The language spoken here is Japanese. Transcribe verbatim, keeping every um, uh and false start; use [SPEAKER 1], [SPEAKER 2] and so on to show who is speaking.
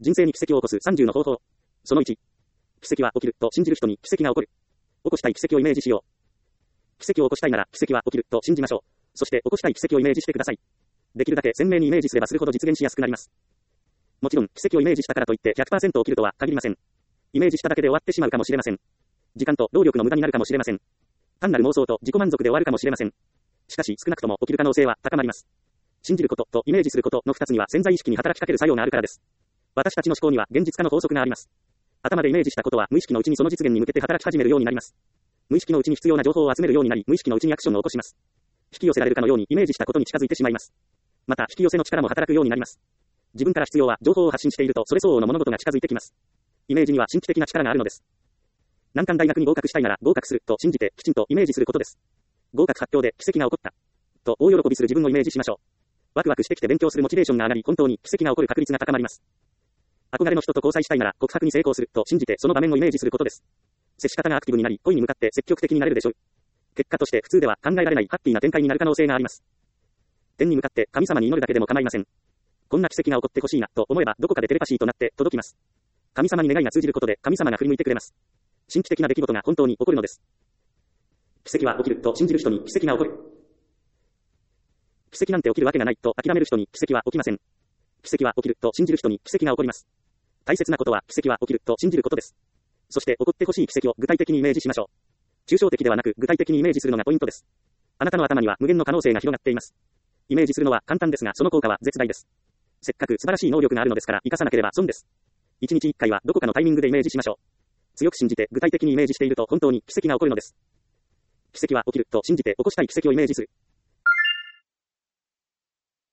[SPEAKER 1] 人生に奇跡を起こすさんじゅうの方法。そのいち。奇跡は起きると信じる人に奇跡が起こる。起こしたい奇跡をイメージしよう。奇跡を起こしたいなら奇跡は起きると信じましょう。そして起こしたい奇跡をイメージしてください。できるだけ鮮明にイメージすればするほど実現しやすくなります。もちろん奇跡をイメージしたからといって ひゃくパーセント 起きるとは限りません。イメージしただけで終わってしまうかもしれません。時間と労力の無駄になるかもしれません。単なる妄想と自己満足で終わるかもしれません。しかし少なくとも起きる可能性は高まります。信じることとイメージすることの二つには潜在意識に働きかける作用があるからです。私たちの思考には現実化の法則があります。頭でイメージしたことは無意識のうちにその実現に向けて働き始めるようになります。無意識のうちに必要な情報を集めるようになり、無意識のうちにアクションを起こします。引き寄せられるかのようにイメージしたことに近づいてしまいます。また引き寄せの力も働くようになります。自分から必要は情報を発信しているとそれ相応の物事が近づいてきます。イメージには神秘的な力があるのです。難関大学に合格したいなら合格すると信じてきちんとイメージすることです。合格発表で奇跡が起こったと大喜びする自分をイメージしましょう。ワクワクしてきて勉強するモチベーションが上がり、本当に奇跡が起こる確率が高まります。憧れの人と交際したいなら告白に成功すると信じてその場面をイメージすることです。接し方がアクティブになり、恋に向かって積極的になれるでしょう。結果として普通では考えられないハッピーな展開になる可能性があります。天に向かって神様に祈るだけでも構いません。こんな奇跡が起こってほしいなと思えばどこかでテレパシーとなって届きます。神様に願いが通じることで神様が振り向いてくれます。神秘的な出来事が本当に起こるのです。奇跡は起きると信じる人に奇跡が起こる。奇跡なんて起きるわけがないと諦める人に奇跡は起きません。奇跡は起きると信じる人に奇跡が起こります。大切なことは奇跡は起きると信じることです。そして起こってほしい奇跡を具体的にイメージしましょう。抽象的ではなく具体的にイメージするのがポイントです。あなたの頭には無限の可能性が広がっています。イメージするのは簡単ですがその効果は絶大です。せっかく素晴らしい能力があるのですから生かさなければ損です。一日一回はどこかのタイミングでイメージしましょう。強く信じて具体的にイメージしていると本当に奇跡が起こるのです。奇跡は起きると信じて起こしたい奇跡をイメージする。